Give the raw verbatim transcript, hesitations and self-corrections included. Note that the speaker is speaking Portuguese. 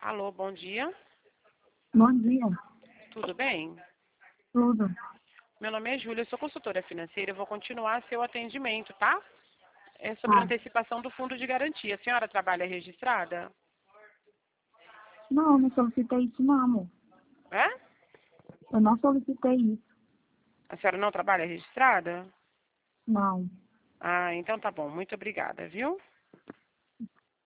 Alô, bom dia. Bom dia. Tudo bem? Tudo. Meu nome é Júlia, eu sou consultora financeira. Eu vou continuar seu atendimento, tá? É sobre a Ah, antecipação do fundo de garantia. A senhora trabalha registrada? não, não solicitei isso não, amor. É? Eu não solicitei isso. A senhora não trabalha registrada? Não. Ah, então tá bom. Muito obrigada, viu?